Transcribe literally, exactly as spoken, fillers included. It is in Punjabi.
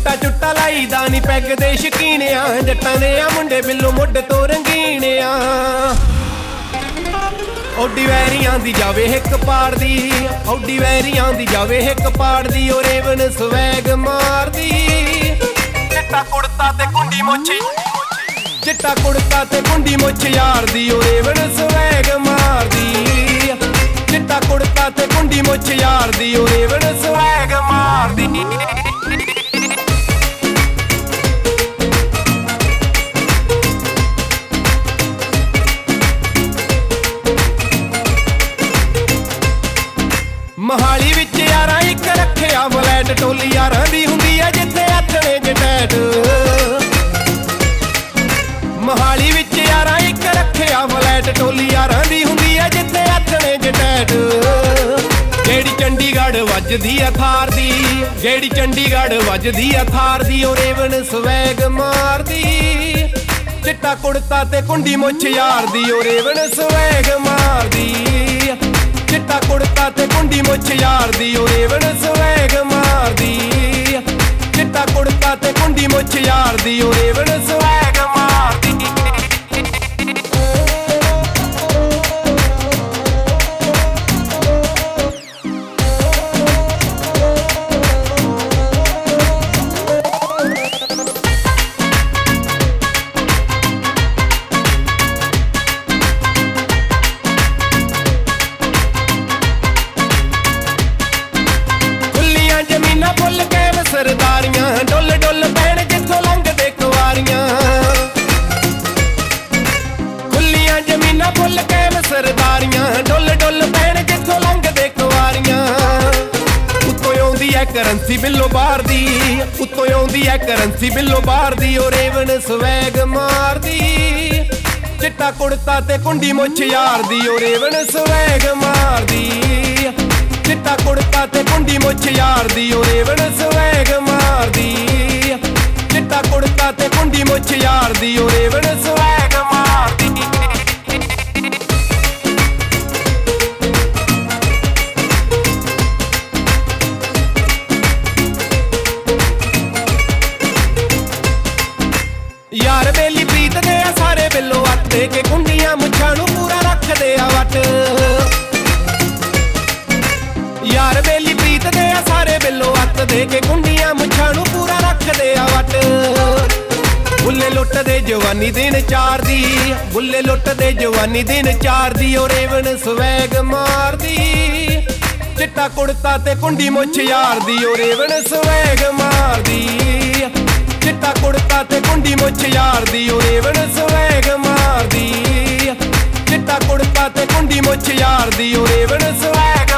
ਚਿੱਟਾ ਚੁੱਟਾ ਲਾਈਦਾ ਨੀ ਪੈਗ ਦੇ ਸ਼ਕੀਨ ਆ ਜੱਟਾਂ ਦੇ ਆ ਮੁੰਡੇ ਬਿੱਲੋ ਮੁੱਢ ਤੋਂ ਰੰਗੀਨ ਆ ਓਡੀ ਵੈਰੀਆਂ ਦੀ ਜਾਵੇ ਹਿੱਕ ਪਾੜਦੀ ਓਡੀ ਵੈਰੀਆਂ ਦੀ ਜਾਵੇ ਹਿੱਕ ਪਾੜਦੀ ਓ ਰੇਵਨ ਸਵੈਗ ਮਾਰਦੀ ਚਿੱਟਾ ਕੁੜਤਾ ਤੇ ਕੁੰਡੀ ਮੁੱਛੀ ਚਿੱਟਾ ਕੁੜਤਾ ਤੇ ਕੁੰਡੀ ਮੁੱਛ ਯਾਰਦੀ ਓ ਰੇਵਨ ਸਵੈਗ ਮਾਰਦੀ ਚਿੱਟਾ ਕੁੜਤਾ ਤੇ ਕੁੰਡੀ ਮੁੱਛ ਯਾਰਦੀ ਓ ਰੇਵਨ ਸਵੈਗ ਮਾਰਦੀ ਮਹਾਲੀ ਵਿੱਚ ਯਾਰਾਂ ਇੱਕ ਰੱਖਿਆ ਫਲੈਟ ਟੋਲੀ ਯਾਰਾਂ ਦੀ ਹੁੰਦੀ ਆ ਜਿੱਥੇ ਆਥਣੇ ਜਟੈਟ ਮਹਾਲੀ ਵਿੱਚ ਯਾਰਾਂ ਇੱਕ ਰੱਖਿਆ ਫਲੈਟ ਟੋਲੀ ਯਾਰਾਂ ਦੀ ਹੁੰਦੀ ਆ ਜਿੱਥੇ ਆਥਣੇ ਜਟੈਟ ਜਿਹੜੀ ਚੰਡੀਗੜ੍ਹ ਵੱਜਦੀ ਆ ਥਾਰ ਦੀ ਜਿਹੜੀ ਚੰਡੀਗੜ੍ਹ ਵੱਜਦੀ ਆ ਥਾਰ ਦੀ ਓ ਰੇਵਨ ਸਵੈਗ ਮਾਰਦੀ ਚਿੱਟਾ ਕੁੜਤਾ ਤੇ ਕੁੰਡੀ ਮੁੱਛ ਯਾਰਦੀ ਓ ਰੇਵਨ ਸਵੈਗ ਮਾਰਦੀ ਚਿੱਟਾ ਕੁੜਤਾ ਤੇ ਕੁੰਡੀ ਮੁੱਛ ਯਾਰਦੀ ਓ ਰੇਵਨ ਸਵੈਗ ਮਾਰਦੀ ਚਿੱਟਾ ਕੁੜਤਾ ਤੇ ਕੁੰਡੀ ਮੁੱਛ ਯਾਰਦੀ ਓ ਰੇਵਨ ਸਵੈਗ ਮਾਰਦੀ ਜ਼ਮੀਨਾਂ ਫੁੱਲ ਕੈਮ ਸਰਦਾਰੀਆਂ ਡੁੱਲ ਡੁੱਲ ਪੈਣ ਜਿੱਥੋਂ ਲੰਘਦੇ ਕੁਆਰੀਆਂ ਖੁੱਲੀਆਂ ਜ਼ਮੀਨਾਂ ਫੁੱਲ ਕੈਮ ਸਰਦਾਰੀਆਂ ਡੁੱਲ ਡੁੱਲ ਪੈਣ ਜਿੱਥੋਂ ਲੰਘਦੇ ਕੁਆਰੀਆਂ ਉੱਤੋਂ ਆਉਂਦੀ ਐ ਕਰੰਸੀ ਬਿੱਲੋ ਬਾਹਰ ਦੀ ਉੱਤੋਂ ਆਉਂਦੀ ਐ ਕਰੰਸੀ ਬਿੱਲੋ ਬਾਹਰ ਦੀ ਓ ਰੇਵਨ ਸਵੈਗ ਮਾਰਦੀ ਚਿੱਟਾ ਕੁੜਤਾ ਤੇ ਕੁੰਡੀ ਮੁੱਛ ਯਾਰਦੀ ਓ ਰੇਵਨ ਸਵੈਗ ਮਾਰਦੀ ਚਿੱਟਾ ਕੁੜਤਾ ਤੇ ਕੁੰਡੀ ਮੁੱਛ ਯਾਰਦੀ ਓ ਰੇਵਨ ਸਵੈਗ ਮਾਰਦੀ ਚਿੱਟਾ ਕੁੜਤਾ ਤੇ ਕੁੰਡੀ ਮੁੱਛ ਯਾਰਦੀ ਓ ਰੇਵਨ ਸਵੈਗ ਮਾਰਦੀ ਯਾਰ ਬੇਲੀ ਪ੍ਰੀਤ ਦੇ ਆ ਸਾਰੇ ਬਿੱਲੋ ਆਤੇ ਕੇ ਕੁੰਡੀਆਂ ਮੁੱਛਾਂ ਨੂੰ ਪੂਰਾ ਰੱਖਦੇ ਆ ਵੱਟ ਯਾਰ ਬੇਲੀ ਪ੍ਰੀਤ ਦੇ ਆ ਸਾਰੇ ਬਿੱਲੋ ਅੱਤ ਦੇ ਕੇ ਕੁੰਡੀਆਂ ਮੁੱਛਾਂ ਨੂੰ ਪੂਰਾ ਰੱਖਦੇ ਆ ਵੱਟ ਬੁੱਲੇ ਲੁੱਟਦੇ ਜਵਾਨੀ ਦਿਨ ਚਾਰ ਦੀ ਬੁੱਲੇ ਲੁੱਟਦੇ ਜਵਾਨੀ ਦਿਨ ਚਾਰ ਦੀ ਓ ਰੇਵਨ ਸਵੈਗ ਮਾਰਦੀ ਚਿੱਟਾ ਕੁੜਤਾ ਤੇ ਕੁੰਡੀ ਮੁੱਛ ਯਾਰਦੀ ਓ ਰੇਵਨ ਸਵੈਗ ਮਾਰਦੀ ਚਿੱਟਾ ਕੁੜਤਾ ਤੇ ਕੁੰਡੀ ਮੁੱਛ ਯਾਰਦੀ ਓ ਰੇਵਨ ਸਵੈਗ ਮਾਰਦੀ ਚਿੱਟਾ ਕੁੜਤਾ ਤੇ ਕੁੰਡੀ ਮੁੱਛ ਯਾਰਦੀ ਓ ਰੇਵਨ ਸਵੈਗ